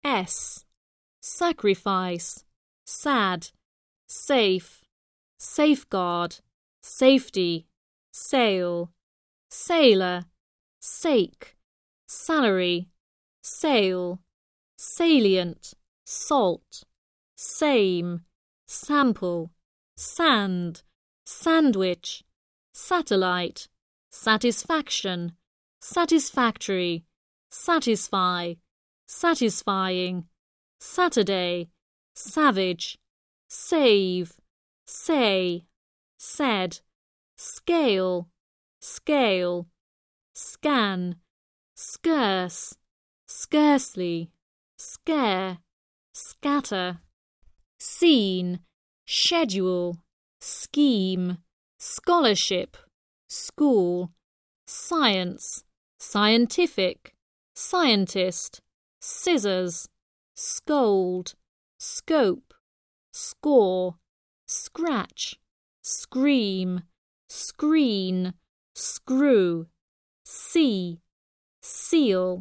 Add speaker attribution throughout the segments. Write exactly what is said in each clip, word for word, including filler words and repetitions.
Speaker 1: S. Sacrifice, sad, safe, safeguard, safety, sail, sailor, sake, salary, sail, salient, salt, same, sample, sand, sandwich, satellite, satisfaction, satisfactory, satisfy, satisfying, Saturday, savage, save, say, said, scale, scale, scan, scarce, scarcely, scare, scatter, scene, schedule, scheme, scholarship, school, science, scientific, scientist, scissors, scold, scope, score, scratch, scream, screen, screw, see, seal,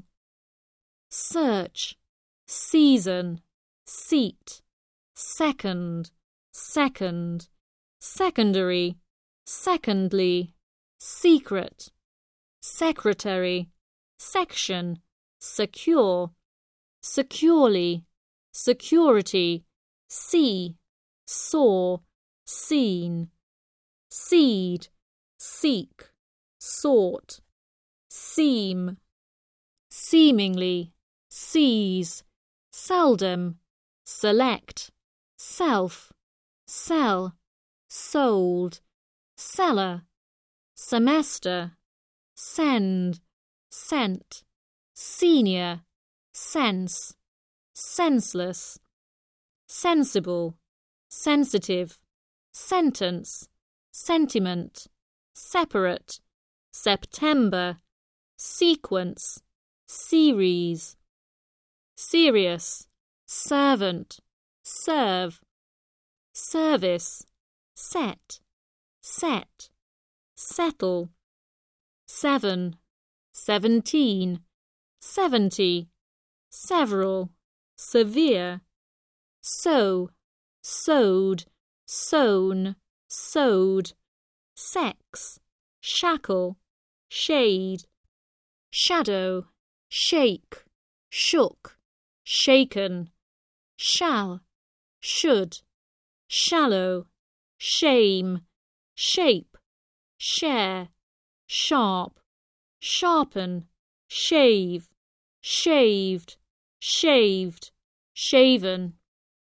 Speaker 1: search, season, seat, second, second, secondary, secondly, secret, secretary, section, secure, securely, security, see, saw, seen, seed, seek, sought, seem, seemingly, seize, seldom, select, self, sell, sold, seller, semester, send, sent, senior, sense, senseless, sensible, sensitive, sentence, sentiment, separate, September, sequence, series, serious, servant, serve, service, set, set, settle, seven, seventeen, seventy, several, severe, sow, sowed, sown, sowed, sex, shackle, shade, shadow, shake, shook, shaken, shall, should, shallow, shame, shape, share, sharp, sharpen, shave, shaved, shaved, shaven,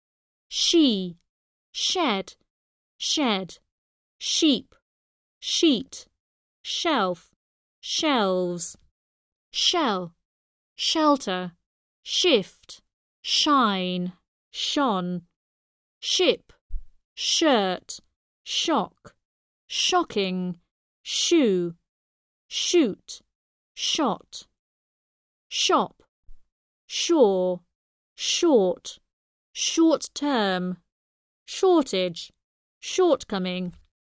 Speaker 1: she, shed, shed, sheep, sheet, shelf, shelves, shell, shelter, shift, shine, shone, ship, shirt, shock, shocking, shoe, shoot, shot, shop, shore, short, short term, shortage, shortcoming,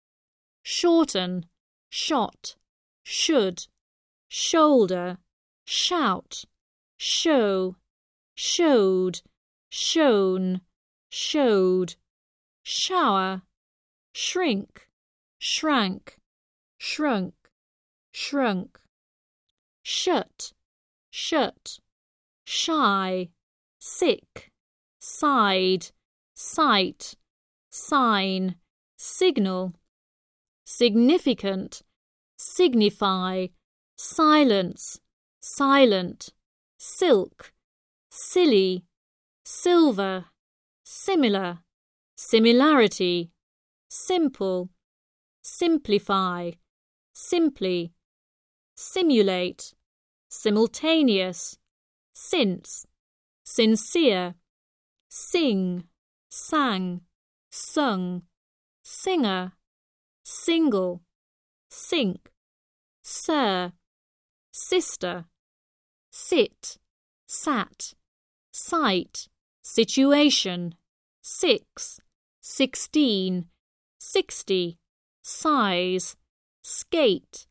Speaker 1: shorten, shot, should, shoulder, shout, show, showed, shown, showed, shower, shrink, shrank, shrunk, shrunk, shut, shut, shy, sick, side, sight, sign, signal, significant, signify, silence, silent, silk, silly, silver, similar, similarity, simple, simplify, simply, simulate, simultaneous, since, sincere, sing, sang, sung, singer, single, sink, sir, sister, sit, sat, sight, situation, six, sixteen, sixty, size, skate,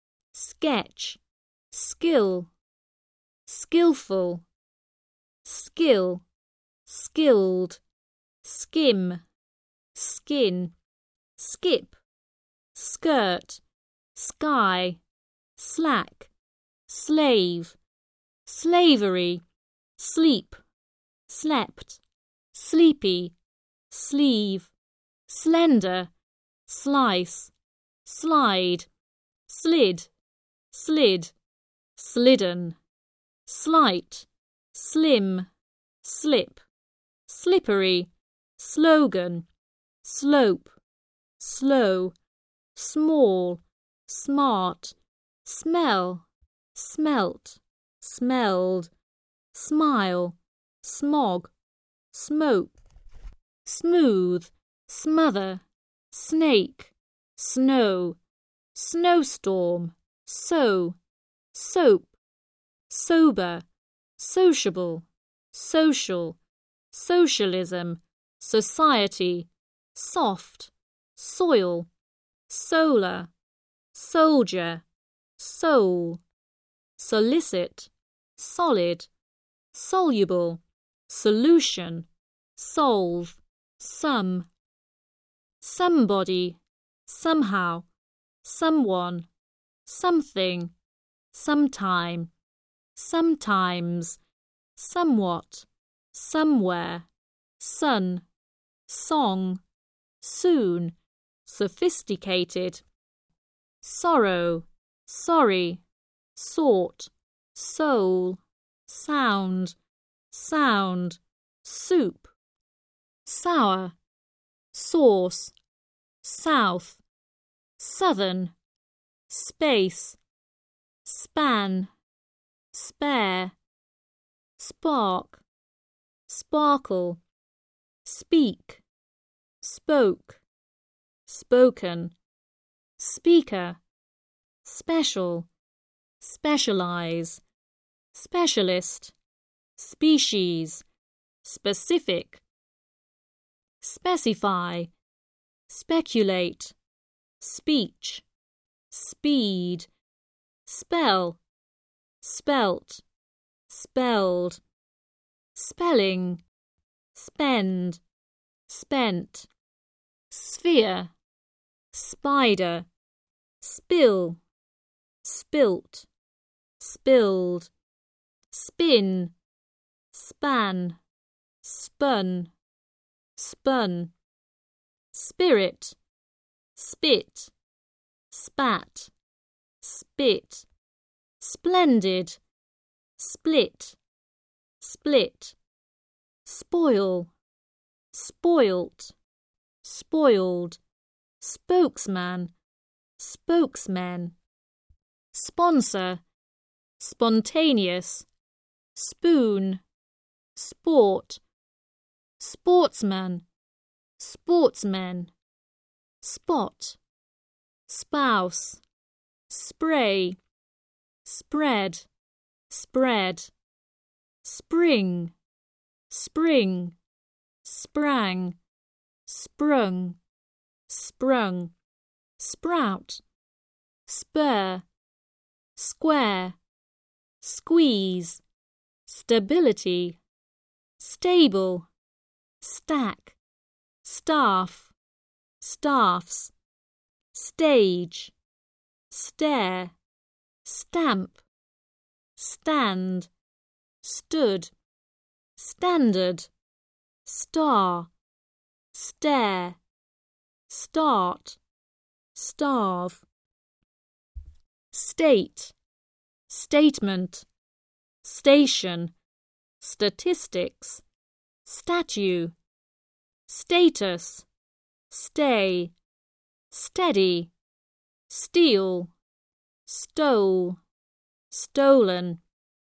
Speaker 1: sketch, skill, skillful, skill, skilled, skim, skin, skip, skirt, sky, slack, slave, slavery, sleep, slept, sleepy, sleeve, slender, slice, slide, slid, slid, slidden, slight, slim, slip, slippery, slogan, slope, slow, small, smart, smell, smelt, smelled, smile, smog, smoke, smooth, smother, snake, snow, snowstorm, sow, soap, sober, sociable, social, socialism, society, soft, soil, solar, soldier, soul, solicit, solid, soluble, solution, solve, some, somebody, somehow, someone, something, sometime, sometimes, somewhat, somewhere, sun, song, soon, sophisticated, sorrow, sorry, sort, soul, sound, sound, soup, sour, sauce, south, southern, space, span, spare, spark, sparkle, speak, spoke, spoken, speaker, special, specialize, specialist, species, specific, specify, speculate, speech, speed, spell, spelt, spelled, spelling, spend, spent, sphere, spider, spill, spilt, spilled, spin, span, spun, spun, spirit, spit, spat, spit, splendid, split, split, spoil, spoilt, spoiled, spokesman, spokesmen, sponsor, spontaneous, spoon, sport, sportsman, sportsmen, spot, spouse, spray, spread, spread, spring, spring, sprang, sprung, sprung, sprout, spur, square, squeeze, stability, stable, stack, staff, staffs, stage, stare, stamp, stand, stood, standard, star, stare, start, starve, state, statement, station, statistics, statue, status, stay, steady, steal, stole, stolen,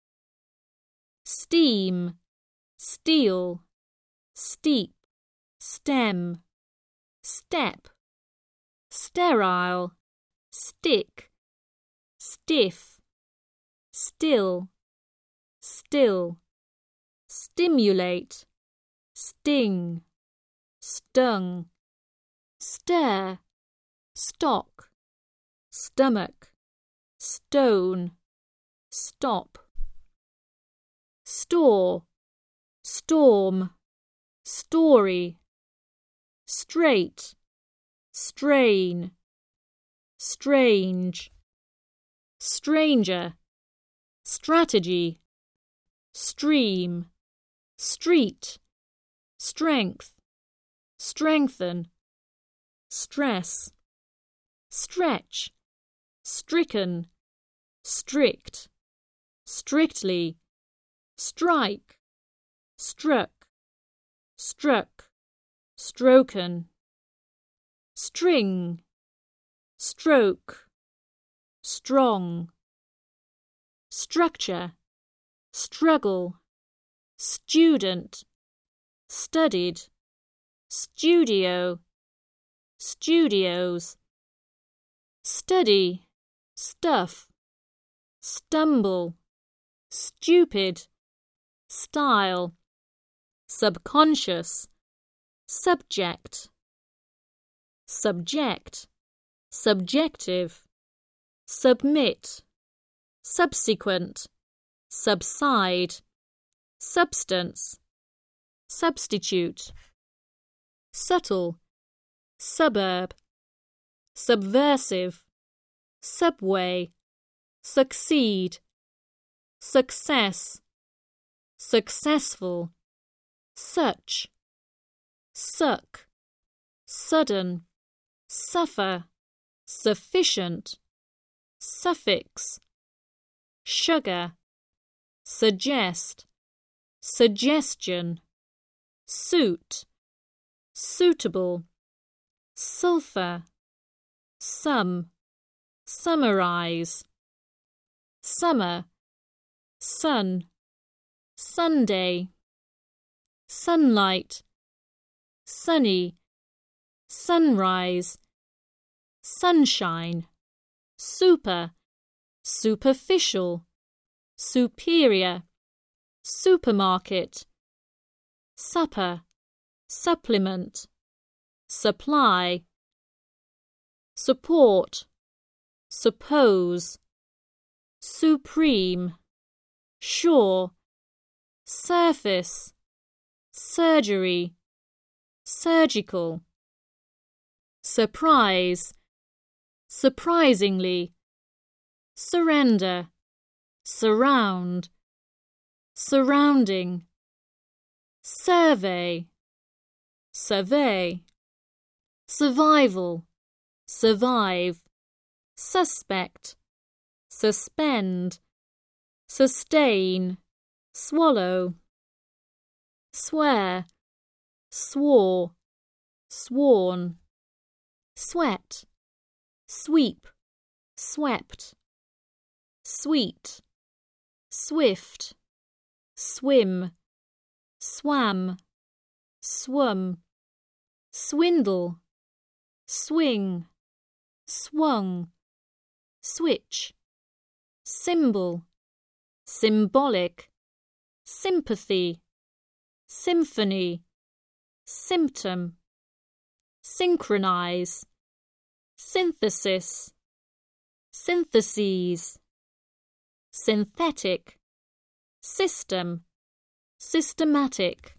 Speaker 1: steam, steel, steep, stem, step, sterile, stick, stiff, still, still, stimulate, sting, stung, stir, stock, stomach, stone, stop, store, storm, story, straight, strain, strange, stranger, strategy, stream, street, strength, strengthen, stress, stretch, stricken, strict, strictly, strike, struck, struck, stroken, string, stroke, strong, structure, struggle, student, studied, studio, studios, study, stuff, stumble, stupid, style, subconscious, subject, subject, subjective, submit, subsequent, subside, substance, substitute, subtle, suburb, subversive, subway, succeed, success, successful, such, suck, sudden, suffer, sufficient, suffix, sugar, suggest, suggestion, suit, suitable, sulphur, sum, summarize, summer, sun, Sunday, sunlight, sunny, sunrise, sunshine, super, superficial, superior, supermarket, supper, supplement, supply, support, suppose, supreme, sure, surface, surgery, surgical, surprise, surprisingly, surrender, surround, surrounding, survey, survey, survival, survive, suspect, suspend, sustain, swallow, swear, swore, sworn, sweat, sweep, swept, sweet, swift, swim, swam, swum, swindle, swing, swung, switch, symbol, symbolic, sympathy, symphony, symptom, synchronize, synthesis, syntheses, synthetic, system, systematic.